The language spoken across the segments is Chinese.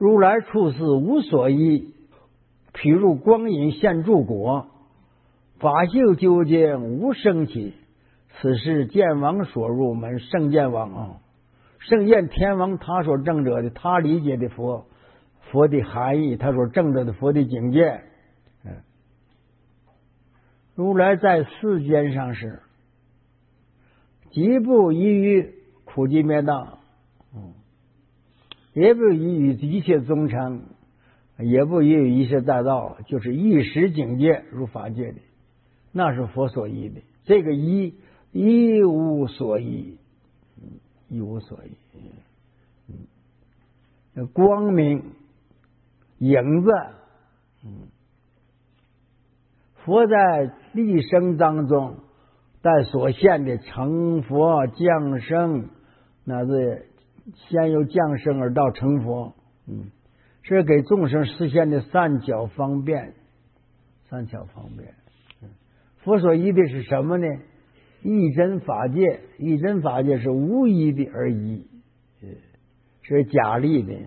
如来处世无所依，譬如光阴现诸国，法性究竟无生起。此是见王所入门，圣见王啊，圣见天王他所证者的，他理解的佛的含义，他所证得的佛的境界。如来在世间上是极不依于苦集灭道，也不依于一切宗称，也不依于一切大道，就是一时境界如法界的，那是佛所依的。这个依无所依，一无所依。光明影子，佛在立生当中但所现的成佛降生，那是先由降生而到成佛，是给众生实现的三巧方便。佛所依的是什么呢？一真法界，一真法界是无依的而依，是假立的，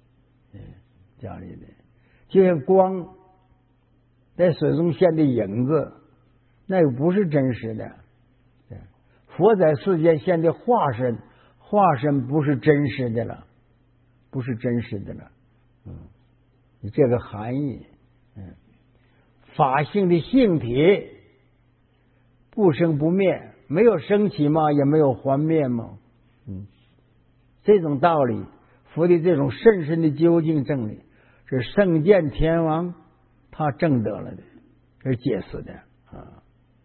就像光在水中现的影子，那又不是真实的。佛在世间现的化身不是真实的了，这个含义。法性的性体不生不灭，没有升起嘛，也没有还灭嘛。这种道理，佛的这种甚深的究竟正理，是圣见天王他证得了的，是解释的啊。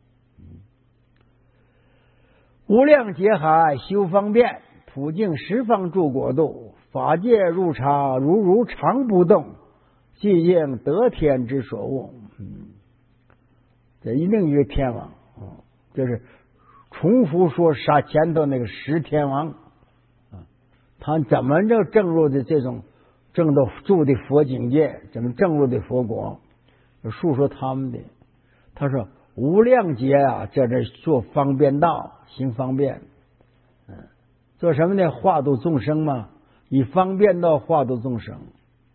无量劫海修方便，普净十方诸国度，法界入常如常不动，寂静得天之所悟。这一另一个天王，就是重复说杀前头那个十天王，他怎么就证入的这种证到住的佛境界，怎么证入的佛国，述说他们的。他说无量劫啊，在这做方便道，行方便，做什么呢？化度众生嘛，以方便道化度众生。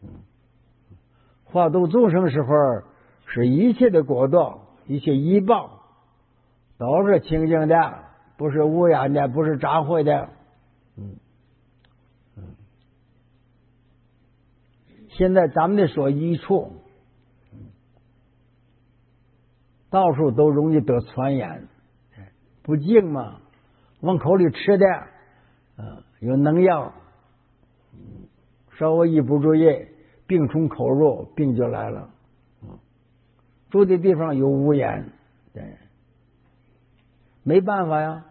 化度众生时候，是一切的果报，一切依报都是清净的，不是污染的，不是杂秽的。现在咱们的所依处，到处都容易得传染，不净嘛，往口里吃的，有农药，稍微一不注意，病从口入，病就来了。住的地方有污染，对，没办法呀。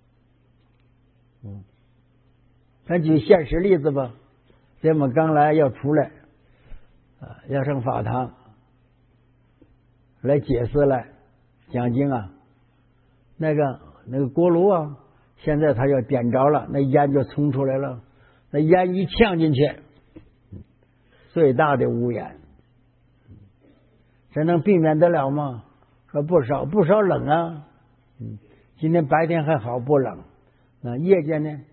咱举现实例子吧，这么刚来要出来，要上法堂来解释来讲经啊，那个锅炉啊，现在他要点着了，那烟就冲出来了，那烟一呛进去，最大的污染，这能避免得了吗？说不少冷啊，今天白天还好不冷，那夜间呢，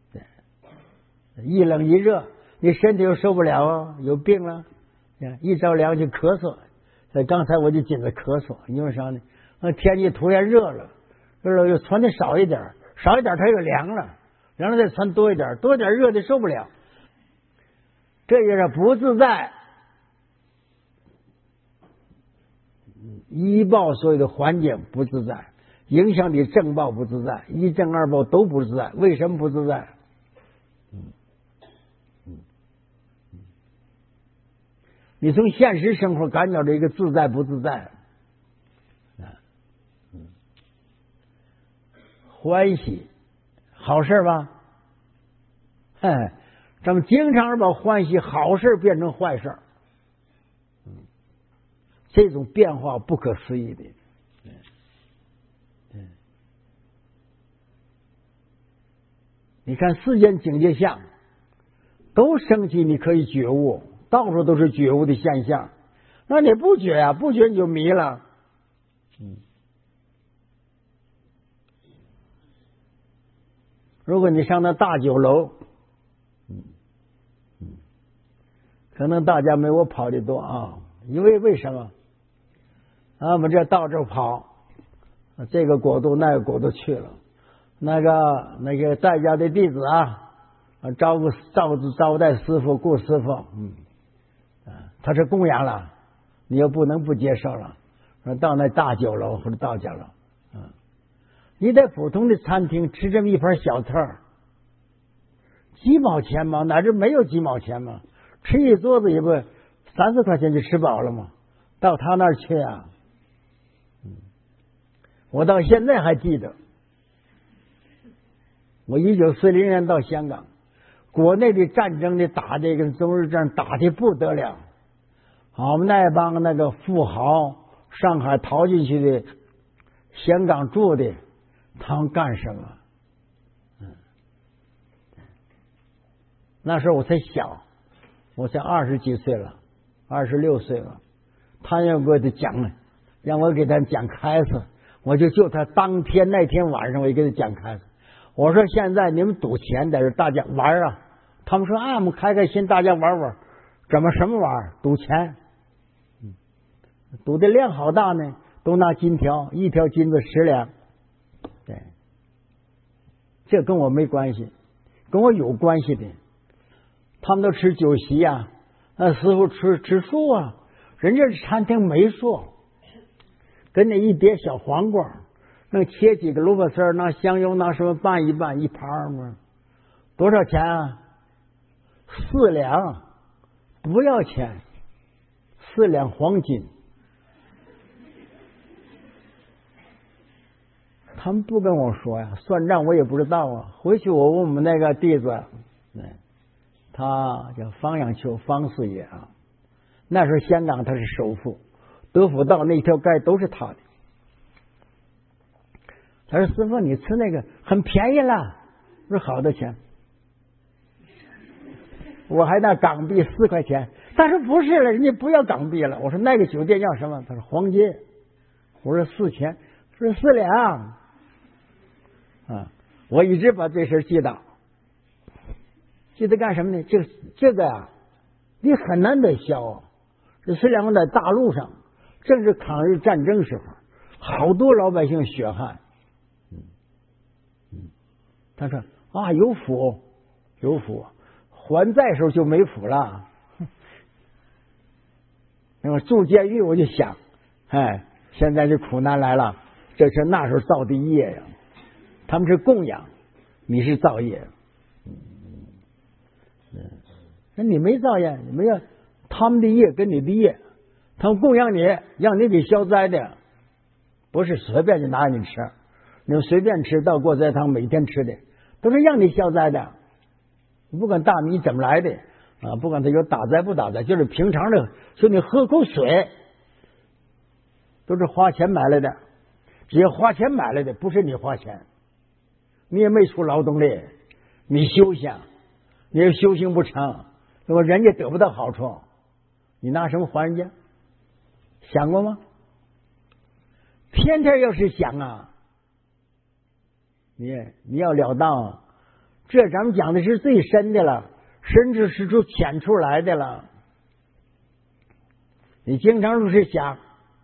一冷一热，你身体又受不了啊，有病了，一着凉就咳嗽。刚才我就紧着咳嗽，因为啥呢？天气突然热了又穿的少一点它又凉了再穿多一点热的受不了，这也是不自在。依报所有的环境不自在，影响你正报不自在，一正二报都不自在。为什么不自在？你从现实生活感觉到一个自在不自在？欢喜好事吧？咱们经常把欢喜好事变成坏事，这种变化不可思议的。你看世间境界相都升起，你可以觉悟，到处都是觉悟的现象。那你不觉啊？不觉你就迷了。如果你上那大酒楼， 可能大家没我跑的多啊，因为什么？我们这到这跑，这个国度那个国度去了，那个在家的弟子啊，招待师傅顾师傅，他是供养了，你又不能不接受了。到那大酒楼或者道家楼，你在普通的餐厅吃这么一盘小菜儿，几毛钱吗？哪这没有几毛钱吗？吃一桌子也不30块钱就吃饱了吗？到他那儿去啊，我到现在还记得，我1940年到香港，国内的战争的打的跟中日战打的不得了，我们那帮那个富豪上海逃进去的，香港住的，他们干什么？那时候我才小，我才20几岁了，26岁了。他要给我讲，让我给他讲开始，我就他当天那天晚上我就给他讲开始。我说现在你们赌钱在这大家玩啊，他们说我们开开心，大家玩玩。什么玩？赌钱。赌的量好大呢，都拿金条，一条金子10两。对，这跟我没关系，跟我有关系的。他们都吃酒席呀，那师傅吃素啊，人家餐厅没素，跟那一碟小黄瓜，能切几个萝卜丝，拿香油拿什么拌一拌，一盘嘛，多少钱啊？4两，不要钱，4两黄金。他们不跟我说呀，算账我也不知道啊。回去我问我们那个弟子，他叫方养秋，方四爷啊。那时候香港他是首富，德辅道那条街都是他的。他说：“师傅，你吃那个很便宜了。”我说：“好多钱？”我还拿港币4块钱。他说：“不是了，人家不要港币了。”我说：“那个酒店要什么？”他说：“黄金。”我说：“4000。”说4两。我一直把这事记得干什么呢？这个呀，你很难得消。这4两在大陆上，正是抗日战争时候，好多老百姓血汗。他说有福，还债时候就没福了。那么住监狱我就想，现在这苦难来了，这是那时候造的业呀。他们是供养，你是造业。那你没造业，你没有他们的业跟你的业，他们供养你，让你给消灾的，不是随便就拿你吃。你们随便吃到过斋堂每天吃的，都是让你消灾的。不管大米怎么来的不管它有打灾不打灾，就是平常的，说你喝口水，都是花钱买来的，只要花钱买来的，不是你花钱。你也没出劳动力，你修行，你也修行不成，那么人家得不到好处，你拿什么还人家？想过吗？天天要是想啊，你要了当，这咱们讲的是最深的了，深至是出浅出来的了。你经常就是想，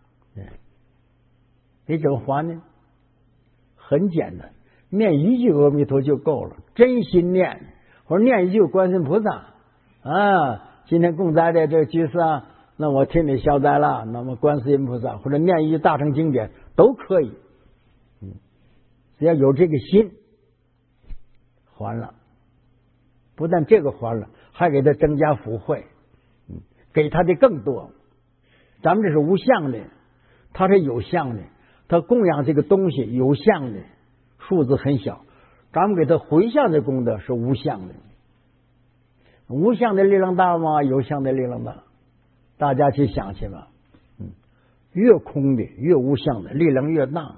你怎么还呢？很简单。念一句阿弥陀就够了，真心念，或者念一句观世音菩萨今天供斋的这个居士那我替你消灾了，那么观世音菩萨或者念一句大乘经典都可以，只要有这个心，还了，不但这个还了，还给他增加福慧，给他的更多。咱们这是无相的，他是有相的，他供养这个东西有相的。数字很小，咱们给他回向的功德是无相的，无相的力量大吗？有相的力量大，大家去想去吧。越空的越无相的力量越大。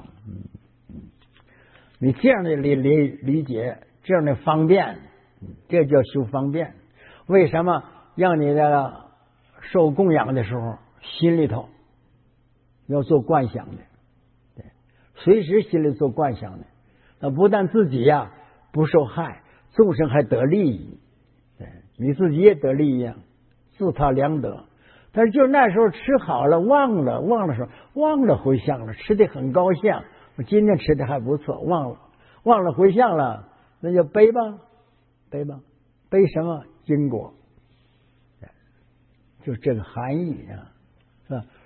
你这样的理解，这样的方便，这叫修方便。为什么让你的受供养的时候心里头要做观想的？对，随时心里做观想的。不但自己不受害，众生还得利益，对，你自己也得利益自他良得。但是就那时候吃好了，忘了回向了，吃的很高兴。我今天吃的还不错，忘了回向了，那就背吧，背什么经过？就这个含义啊，是吧？